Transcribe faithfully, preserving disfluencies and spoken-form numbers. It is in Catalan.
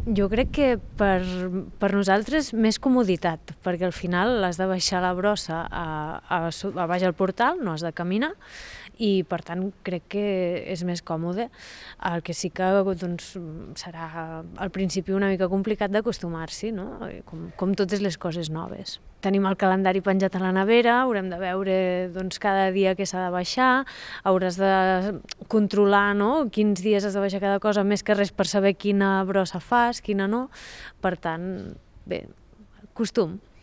Jo crec que per, per nosaltres més comoditat, perquè al final has de baixar la brossa a, a, a baix al portal, no has de caminar, i per tant crec que és més còmode. El que sí que doncs, serà al principi una mica complicat d'acostumar-s'hi, no? com, com totes les coses noves. Tenim el calendari penjat a la nevera, haurem de veure doncs, cada dia què s'ha de baixar, hauràs de controlar, no? Quins dies has de baixar cada cosa, més que res per saber quina brossa fas, quina no. Per tant, bé, costum.